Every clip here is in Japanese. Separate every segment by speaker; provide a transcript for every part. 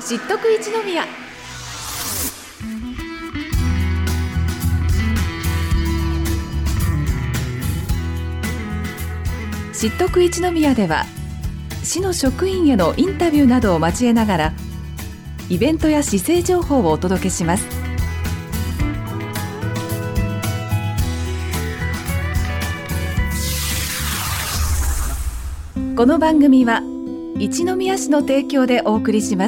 Speaker 1: 知っとく一宮。知っとく一宮では、市の職員へのインタビューなどを交えながらイベントや市政情報をお届けします。この番組は一宮市の提供でお送りします。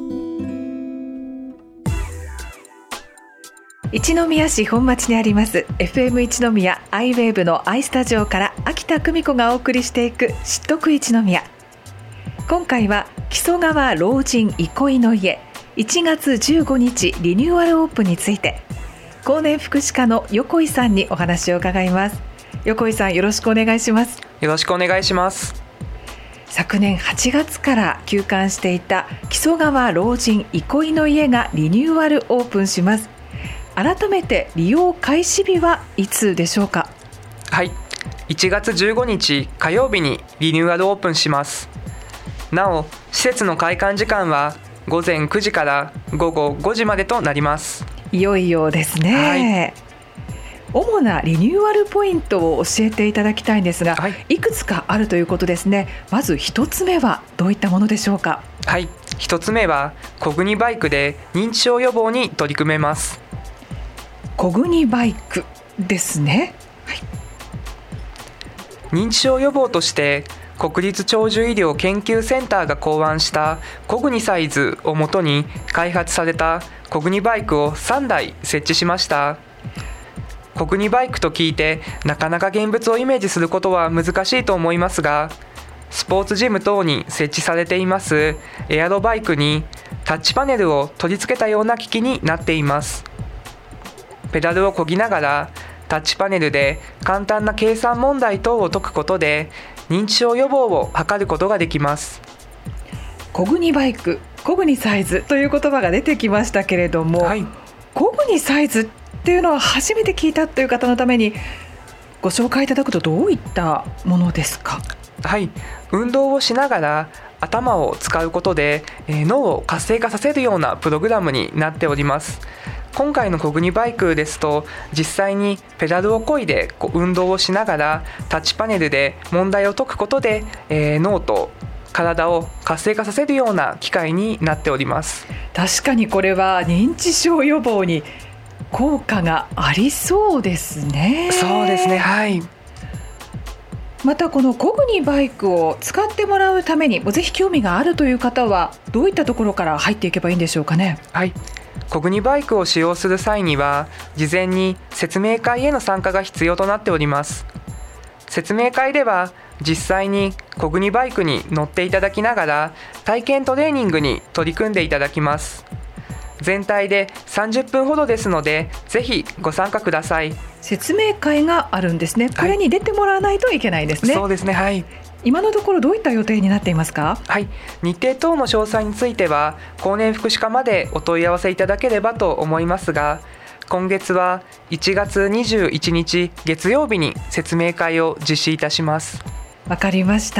Speaker 1: 一宮市本町にあります FM 一宮アイウェーブのアイスタジオから秋田久美子がお送りしていく知っとく一宮。今回は木曽川老人憩いの家1月15日リニューアルオープンについて、公認福祉課の横井さんにお話を伺います。横井さん、よろしくお願いします。
Speaker 2: よろしくお願いします。
Speaker 1: 昨年8月から休館していた木曽川老人憩いの家がリニューアルオープンします。改めて利用開始日はいつでしょうか？
Speaker 2: はい、1月15日火曜日にリニューアルオープンします。なお、施設の開館時間は午前9時から午後5時までとなります。
Speaker 1: いよいよですね。はい、主なリニューアルポイントを教えていただきたいんですが、いくつかあるということですね。まず一つ目はどういったものでしょうか？
Speaker 2: はい、一つ目はコグニバイクで認知症予防に取り組めます。
Speaker 1: コグニバイクですね。はい、
Speaker 2: 認知症予防として国立長寿医療研究センターが考案したコグニサイズをもとに開発されたコグニバイクを3台設置しました。コグニバイクと聞いてなかなか現物をイメージすることは難しいと思いますが、スポーツジム等に設置されていますエアロバイクにタッチパネルを取り付けたような機器になっています。ペダルを漕ぎながらタッチパネルで簡単な計算問題等を解くことで認知症予防を図ることができます。
Speaker 1: コグニバイク、コグニサイズという言葉が出てきましたけれども、コグニサイズっていうのは初めて聞いたという方のためにご紹介いただくと、どういったものですか？
Speaker 2: はい、運動をしながら頭を使うことで脳を活性化させるようなプログラムになっております。今回のコグニバイクですと、実際にペダルを漕いで運動をしながらタッチパネルで問題を解くことで脳と体を活性化させるような機械になっております。
Speaker 1: 確かにこれは認知症予防に効果がありそうですね。
Speaker 2: そうですね。はい。
Speaker 1: またこのコグニバイクを使ってもらうためにぜひ興味があるという方はどういったところから入っていけばいいんでしょうかね？
Speaker 2: はい、コグニバイクを使用する際には事前に説明会への参加が必要となっております。説明会では実際にコグニバイクに乗っていただきながら体験トレーニングに取り組んでいただきます。全体で30分ほどですので、ぜひご参加ください。
Speaker 1: 説明会があるんですね。これに出てもらわないといけないですね。
Speaker 2: そうですね。はい。
Speaker 1: 今のところどういった予定になっていますか？
Speaker 2: はい、日程等の詳細については公認福祉課までお問い合わせいただければと思いますが、今月は1月21日月曜日に説明会を実施いたします。
Speaker 1: わかりました。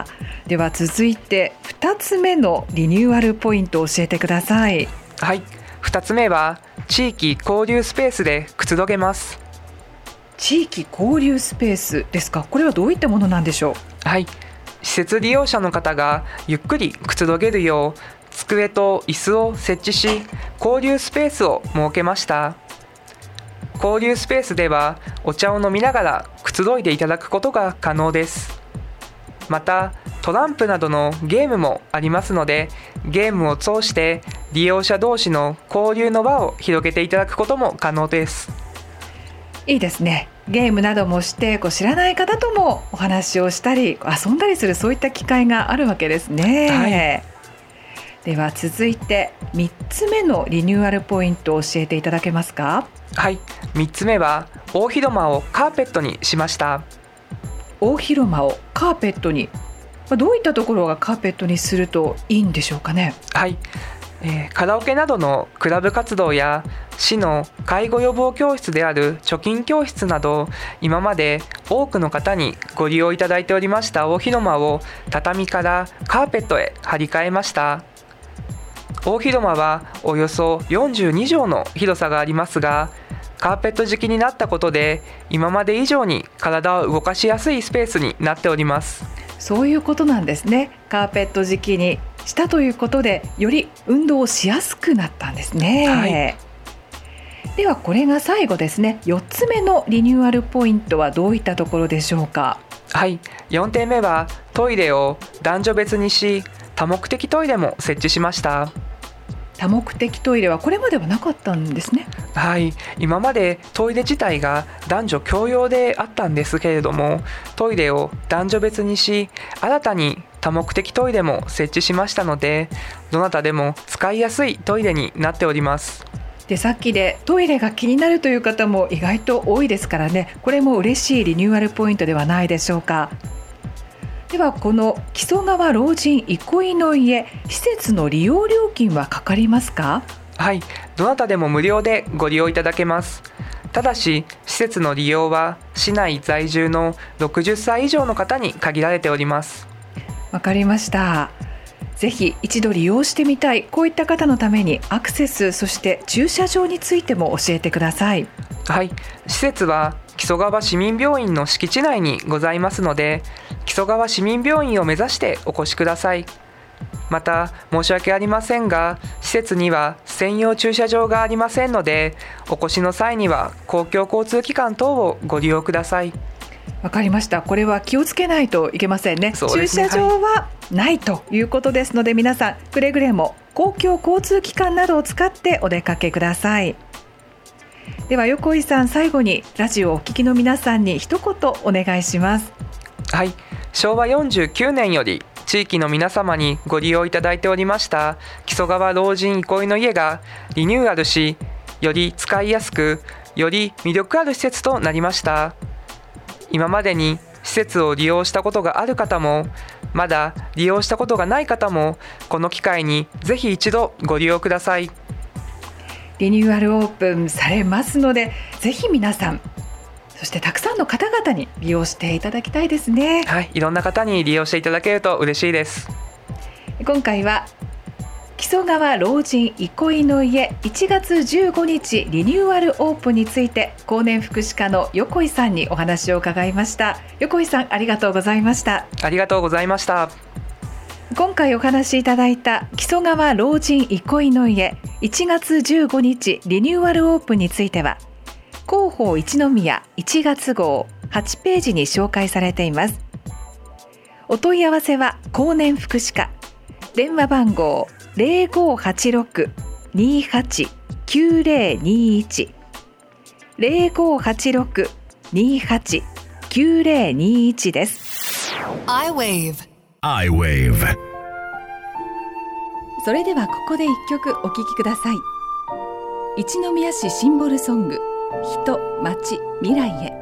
Speaker 1: では続いて2つ目のリニューアルポイントを教えてください。
Speaker 2: はい、2つ目は地域交流スペースでくつろげます。
Speaker 1: 地域交流スペースですか？これはどういったものなんでしょう？
Speaker 2: はい、施設利用者の方がゆっくりくつろげるよう机と椅子を設置し、交流スペースを設けました。交流スペースではお茶を飲みながらくつろいでいただくことが可能です。またトランプなどのゲームもありますので、ゲームを通して利用者同士の交流の輪を広げていただくことも可能です。
Speaker 1: いいですね。ゲームなどもして知らない方ともお話をしたり遊んだりする、そういった機会があるわけですね。はい、では続いて3つ目のリニューアルポイントを教えていただけますか？
Speaker 2: はい、3つ目は大広間をカーペットにしました。
Speaker 1: 大広間をカーペットに、どういったところがカーペットにするといいんでしょうかね？
Speaker 2: はい、カラオケなどのクラブ活動や市の介護予防教室である貯金教室など、今まで多くの方にご利用いただいておりました大広間を畳からカーペットへ張り替えました。 大広間はおよそ42畳の広さがありますが、カーペット敷きになったことで今まで以上に体を動かしやすいスペースになっております。
Speaker 1: そういうことなんですね。カーペット敷きにしたということで、より運動しやすくなったんですね。
Speaker 2: はい、
Speaker 1: ではこれが最後ですね。4つ目のリニューアルポイントはどういったところでしょうか。
Speaker 2: はい、4点目はトイレを男女別にし、多目的トイレも設置しました。
Speaker 1: 多目的トイレはこれまではなかったんですね。
Speaker 2: はい、今までトイレ自体が男女共用であったんですけれども、トイレを男女別にし、新たに多目的トイレも設置しましたので、どなたでも使いやすいトイレになっております。
Speaker 1: で、さっきでトイレが気になるという方も意外と多いですからね、これも嬉しいリニューアルポイントではないでしょうか。ではこの木曽川老人憩いの家、施設の利用料金はかかりますか？
Speaker 2: はい、どなたでも無料でご利用いただけます。ただし、施設の利用は市内在住の60歳以上の方に限られております。
Speaker 1: わかりました。ぜひ一度利用してみたい、こういった方のためにアクセス、そして駐車場についても教えてください。
Speaker 2: はい、施設は木曽川市民病院の敷地内にございますので、木曽川市民病院を目指してお越しください。また申し訳ありませんが、施設には専用駐車場がありませんので、お越しの際には公共交通機関等をご利用ください。
Speaker 1: わかりました。これは気をつけないといけませんね。
Speaker 2: そうですね、
Speaker 1: 駐車場はないということですので、皆さんくれぐれも公共交通機関などを使ってお出かけください。では横井さん、最後にラジオをお聞きの皆さんに一言お願いします。
Speaker 2: はい、昭和49年より地域の皆様にご利用いただいておりました木曽川老人憩いの家がリニューアルし、より使いやすく、より魅力ある施設となりました。今までに施設を利用したことがある方も、まだ利用したことがない方も、この機会にぜひ一度ご利用ください。
Speaker 1: リニューアルオープンされますので、ぜひ皆さん、そしてたくさんの方々に利用していただきたいですね。
Speaker 2: はい、いろんな方に利用していただけると嬉しいです。
Speaker 1: 今回は木曽川老人憩いの家1月15日リニューアルオープンについて、公認福祉課の横井さんにお話を伺いました。横井さん、ありがとうございました。
Speaker 2: ありがとうございました。
Speaker 1: 今回お話しいただいた木曽川老人憩いの家1月15日リニューアルオープンについては、広報一宮1月号8ページに紹介されています。お問い合わせは公認福祉課、電話番号 0586-289021 0586-289021 です。
Speaker 3: I-Wave
Speaker 1: それではここで一曲お聴きください。一宮市シンボルソング、人、町、未来へ。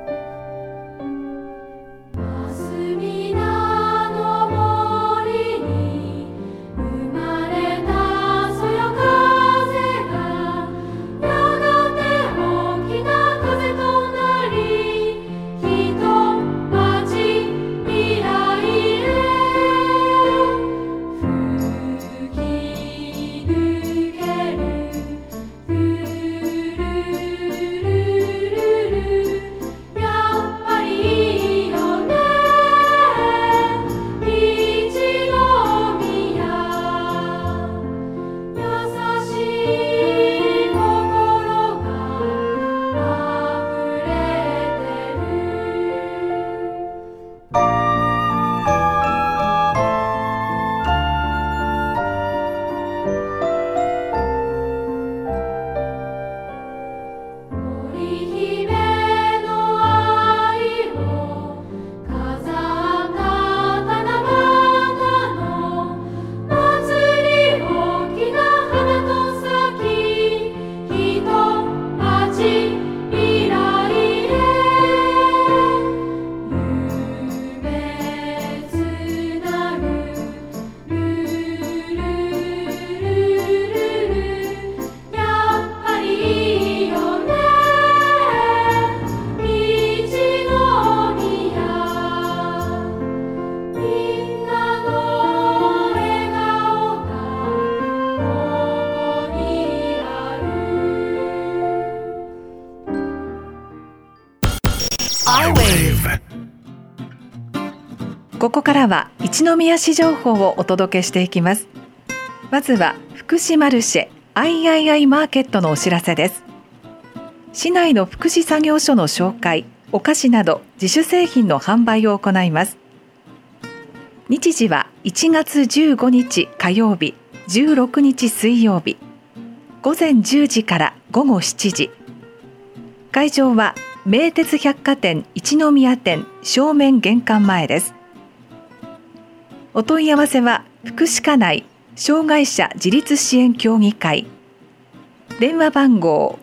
Speaker 1: ここからは一宮市情報をお届けしていきます。まずは福祉マルシェ III マーケットのお知らせです。市内の福祉作業所の紹介、お菓子など自主製品の販売を行います。日時は1月15日火曜日、16日水曜日、午前10時から午後7時。会場は名鉄百貨店一宮店正面玄関前です。お問い合わせは福祉課内障害者自立支援協議会、電話番号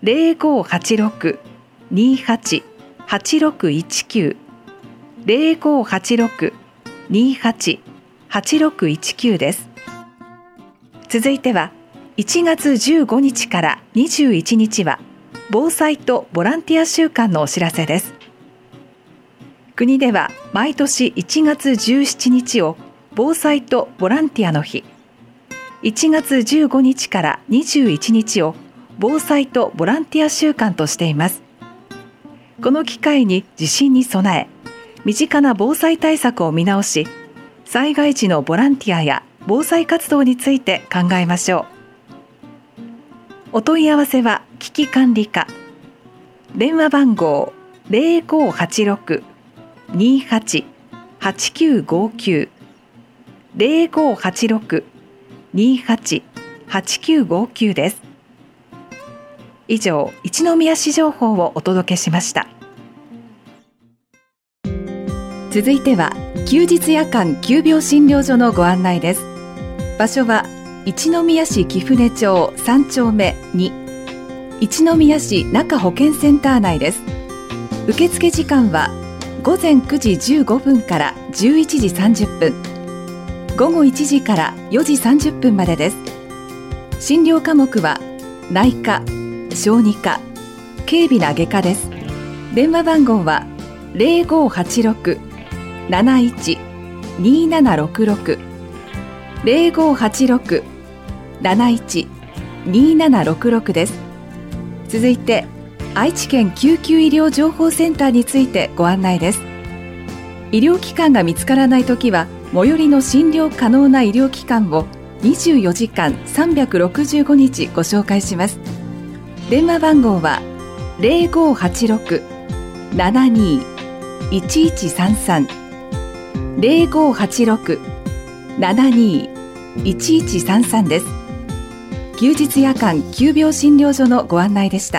Speaker 1: 0586-28-8619 0586-28-8619 です。続いては1月15日から21日は防災とボランティア週間のお知らせです。国では毎年1月17日を防災とボランティアの日、1月15日から21日を防災とボランティア週間としています。この機会に地震に備え、身近な防災対策を見直し、災害時のボランティアや防災活動について考えましょう。お問い合わせは危機管理課、電話番号 0586-28-8959 0586-28-8959 です。以上、一宮市情報をお届けしました。続いては休日夜間急病診療所のご案内です。場所は一宮市貴船町3丁目2、一宮市中保健センター内です。受付時間は午前9時15分から11時30分、午後1時から4時30分までです。診療科目は内科、小児科、軽微な外科です。電話番号は 0586-71-2766 0586-71-2766 です。続いて愛知県救急医療情報センターについてご案内です。医療機関が見つからないときは最寄りの診療可能な医療機関を24時間365日ご紹介します。電話番号は 0586-72-1133 0586-72-1133 です。休日夜間急病診療所のご案内でした。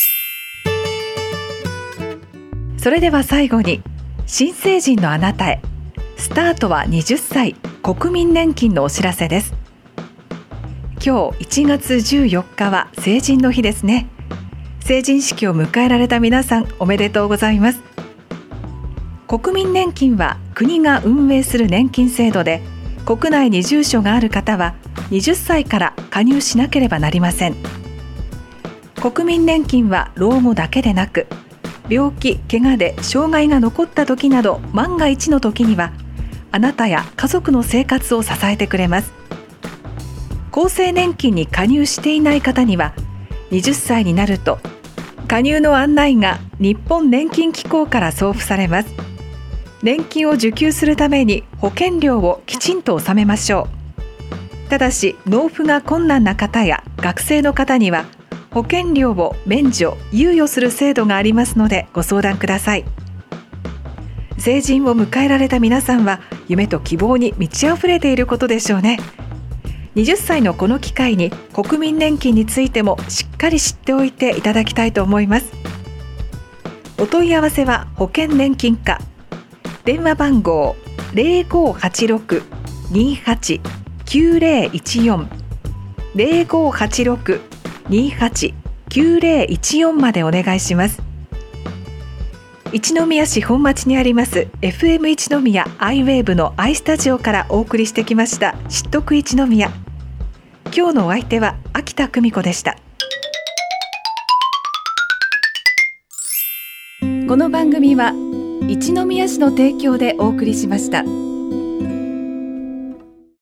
Speaker 1: それでは最後に、新成人のあなたへ、スタートは20歳国民年金のお知らせです。今日1月14日は成人の日ですね。成人式を迎えられた皆さん、おめでとうございます。国民年金は国が運営する年金制度で、国内に住所がある方は20歳から加入しなければなりません。国民年金は老後だけでなく、病気・怪我で障害が残った時など万が一の時には、あなたや家族の生活を支えてくれます。厚生年金に加入していない方には、20歳になると加入の案内が日本年金機構から送付されます。年金を受給するために保険料をきちんと納めましょう。ただし、納付が困難な方や学生の方には保険料を免除・猶予する制度がありますので、ご相談ください。成人を迎えられた皆さんは、夢と希望に満ち溢れていることでしょうね。20歳のこの機会に国民年金についてもしっかり知っておいていただきたいと思います。お問い合わせは保険年金課、電話番号 0586-28-9014 0586-28-9014 までお願いします。一宮市本町にあります FM 一宮アイウェーブのアイスタジオからお送りしてきました、知っとく一宮。今日のお相手は秋田久美子でした。この番組は一宮市の提供でお送りしました。